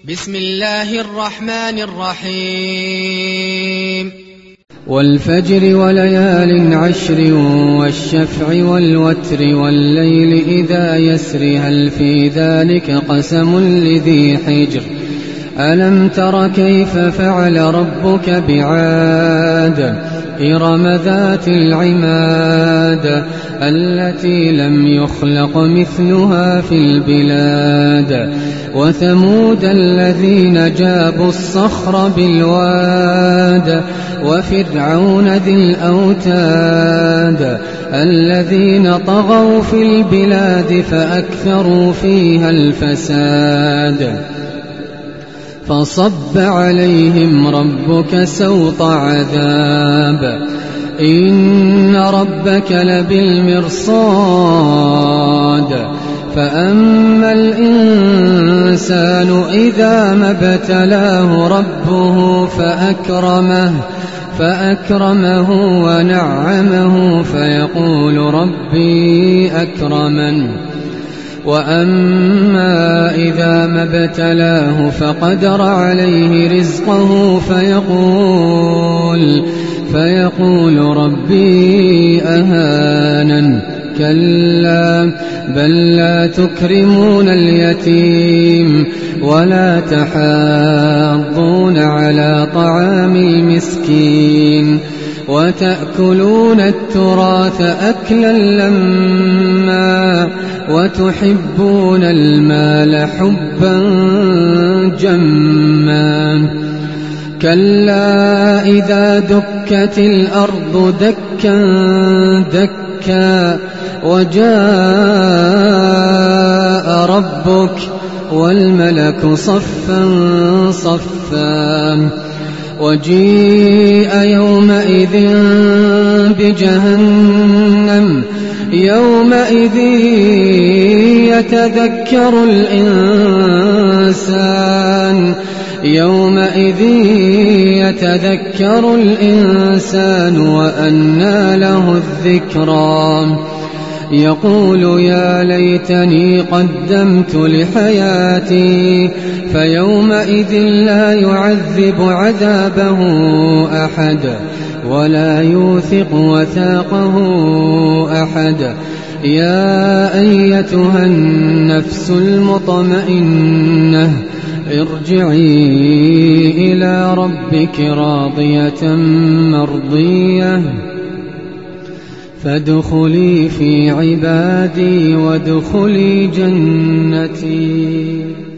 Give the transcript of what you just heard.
بسم الله الرحمن الرحيم. والفجر وليال عشر والشفع والوتر والليل إذا يسر هل في ذلك قسم لذي حجر ألم تر كيف فعل ربك بعاد إرم ذات العماد التي لم يخلق مثلها في البلاد وثمود الذين جابوا الصخر بالواد وفرعون ذي الأوتاد الذين طغوا في البلاد فأكثروا فيها الفساد فصب عليهم ربك سوط عذاب إن ربك لبالمرصاد فأما الإنسان إذا ما ابتلاه ربه فأكرمه ونعمه فيقول ربي أكرمن وأما إذا ما ابتلاه فقدر عليه رزقه فيقول ربي أهانن كلا بل لا تكرمون اليتيم ولا تحاضون على طعام المسكين وتأكلون التراث أكلا لما وتحبون المال حبا جما كلا إذا دكت الأرض دكا دكا وجاء ربك والملك صفا صفا وجيء يومئذ بجهنم يومئذ يتذكر الإنسان وأنى له الذكرى يقول يا ليتني قدمت لحياتي فيومئذ لا يعذب عذابه أحد ولا يوثق وثاقه أحد يا أيتها النفس المطمئنة ارجعي إلى ربك راضية مرضية فادخلي في عبادي وادخلي جنتي.